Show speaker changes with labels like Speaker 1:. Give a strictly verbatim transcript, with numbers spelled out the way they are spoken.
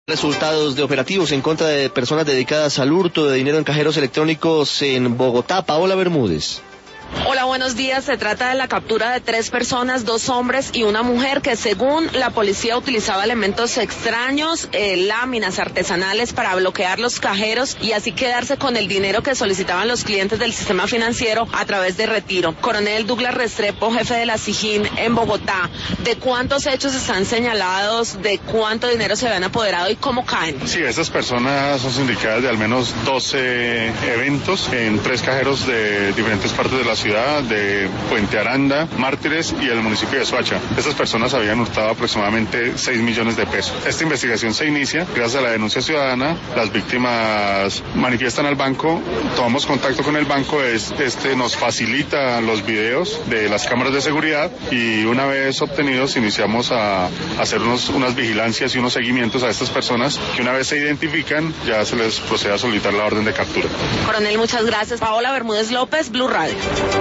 Speaker 1: Resultados de operativos en contra de personas dedicadas al hurto de dinero en cajeros electrónicos en Bogotá. Paola Bermúdez.
Speaker 2: Hola, buenos días. Se trata de la captura de tres personas, dos hombres y una mujer, que según la policía utilizaba elementos extraños, eh, láminas artesanales para bloquear los cajeros y así quedarse con el dinero que solicitaban los clientes del sistema financiero a través de retiro. Coronel Douglas Restrepo, jefe de la SIJIN en Bogotá, ¿de cuántos hechos están señalados, de cuánto dinero se habían apoderado y cómo caen?
Speaker 3: Sí, estas personas son sindicadas de al menos doce eventos en tres cajeros de diferentes partes de la ciudad, de Puente Aranda, Mártires y el municipio de Soacha. Estas personas habían hurtado aproximadamente seis millones de pesos. Esta investigación se inicia gracias a la denuncia ciudadana. Las víctimas manifiestan al banco, tomamos contacto con el banco, este nos facilita los videos de las cámaras de seguridad y una vez obtenidos iniciamos a hacer unos, unas vigilancias y unos seguimientos a estas personas que una vez se identifican ya se les procede a solicitar la orden de captura.
Speaker 2: Coronel, muchas gracias. Paola Bermúdez López, Blue Radio.